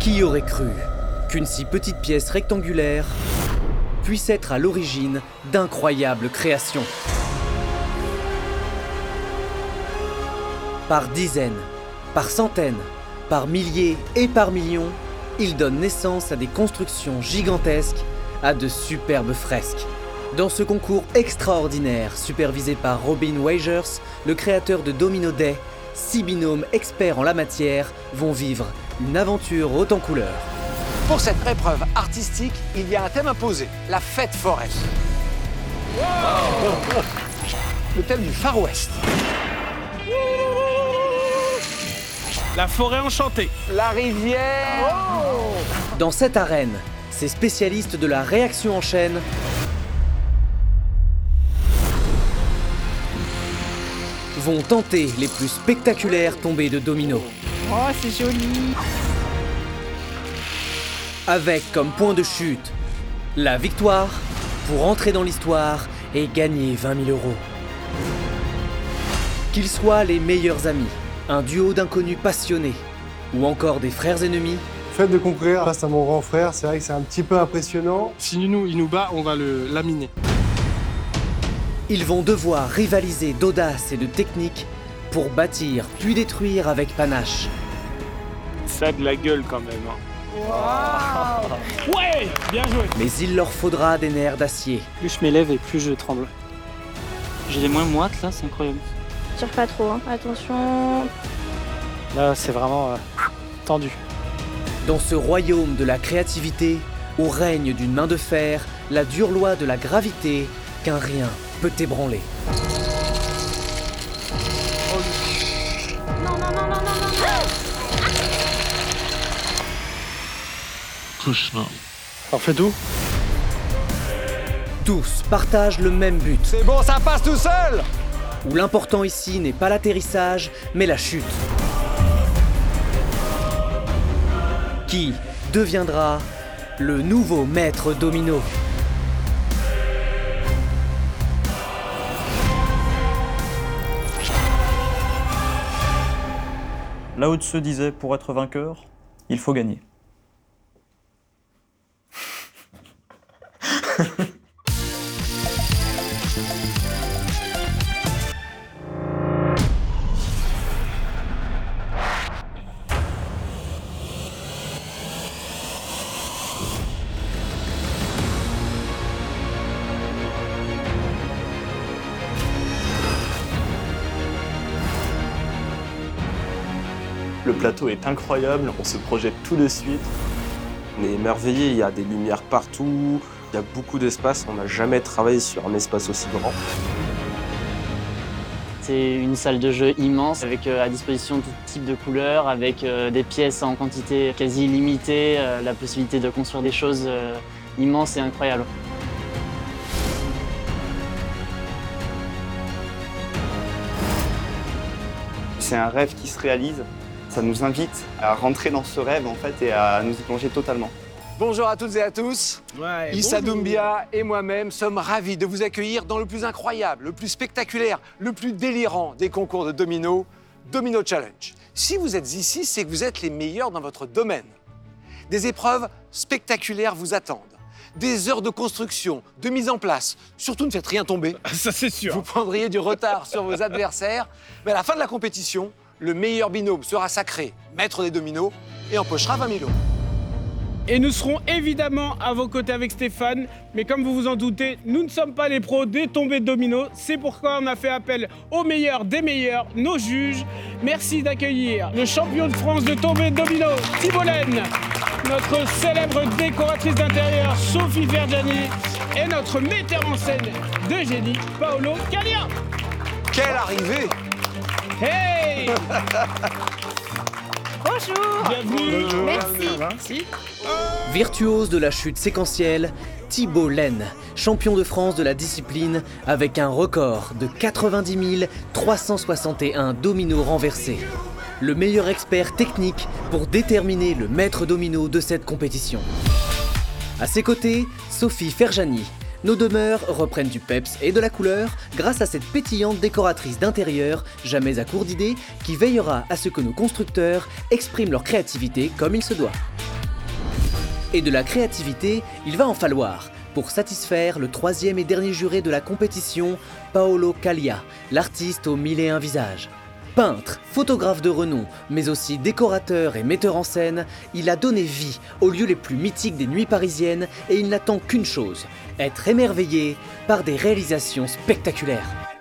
Qui aurait cru qu'une si petite pièce rectangulaire puisse être à l'origine d'incroyables créations? Par dizaines, par centaines, par milliers et par millions, il donne naissance à des constructions gigantesques, à de superbes fresques. Dans ce concours extraordinaire, supervisé par Robin Wagers, le créateur de Domino Day, 6 binômes experts en la matière vont vivre une aventure haute en couleurs. Pour cette épreuve artistique, il y a un thème imposé, la fête foraine. Wow. Le thème du Far West. La forêt enchantée. La rivière. Oh. Dans cette arène, ces spécialistes de la réaction en chaîne vont tenter les plus spectaculaires tombées de dominos. Oh, c'est joli! Avec comme point de chute la victoire pour entrer dans l'histoire et gagner 20 000 €. Qu'ils soient les meilleurs amis, un duo d'inconnus passionnés ou encore des frères ennemis, Le fait de concourir face à mon grand frère, c'est vrai que c'est un petit peu impressionnant. Si il nous bat, on va le laminer. ils vont devoir rivaliser d'audace et de technique pour bâtir puis détruire avec panache. Ça a de la gueule quand même. Wow. Ouais, bien joué. Mais il leur faudra des nerfs d'acier. Plus je m'élève et plus je tremble. J'ai les moins moites là, c'est incroyable. Tire pas trop, hein. Attention. Là, c'est vraiment tendu. Dans ce royaume de la créativité, où règne d'une main de fer la dure loi de la gravité qu'un rien peut ébranler. Non, non, non, non, non, non, non. Alors fais tout. Tous partagent le même but, C'est bon, ça passe tout seul. où l'important ici n'est pas l'atterrissage, mais la chute. Qui deviendra le nouveau maître domino? Lao Tzu disait, pour être vainqueur, il faut gagner. Le plateau est incroyable, on se projette tout de suite. On est émerveillé, il y a des lumières partout, il y a beaucoup d'espace, on n'a jamais travaillé sur un espace aussi grand. C'est une salle de jeu immense avec à disposition tout type de couleurs, avec des pièces en quantité quasi illimitée, la possibilité de construire des choses immenses et incroyables. C'est un rêve qui se réalise. Ça nous invite à rentrer dans ce rêve en fait et à nous y plonger totalement. Bonjour à toutes et à tous. Ouais, Issa bonjour. Doumbia et moi-même sommes ravis de vous accueillir dans le plus incroyable, le plus spectaculaire, le plus délirant des concours de domino, Domino Challenge. Si vous êtes ici, c'est que vous êtes les meilleurs dans votre domaine. Des épreuves spectaculaires vous attendent. Des heures de construction, de mise en place. Surtout ne faites rien tomber. Ça c'est sûr. Vous prendriez du retard sur vos adversaires. Mais à la fin de la compétition, le meilleur binôme sera sacré maître des dominos et empochera 20 000 €. Et nous serons évidemment à vos côtés avec Stéphane, mais comme vous vous en doutez, nous ne sommes pas les pros des tombées de dominos. C'est pourquoi on a fait appel aux meilleurs des meilleurs, nos juges. Merci d'accueillir le champion de France de tombées de dominos, Thibault Laine, notre célèbre décoratrice d'intérieur, Sophie Ferjani, et notre metteur en scène de génie, Paolo Calia. Quelle arrivée! Hey! Bonjour. Bienvenue. Merci. Virtuose de la chute séquentielle, Thibault Laine, champion de France de la discipline avec un record de 90 361 dominos renversés. Le meilleur expert technique pour déterminer le maître domino de cette compétition. À ses côtés, Sophie Ferjani. Nos demeures reprennent du peps et de la couleur grâce à cette pétillante décoratrice d'intérieur, jamais à court d'idées, qui veillera à ce que nos constructeurs expriment leur créativité comme il se doit. Et de la créativité, il va en falloir pour satisfaire le troisième et dernier juré de la compétition, Paolo Callia, l'artiste aux 1001 visages. Peintre, photographe de renom, mais aussi décorateur et metteur en scène, il a donné vie aux lieux les plus mythiques des nuits parisiennes et il n'attend qu'une chose, être émerveillé par des réalisations spectaculaires.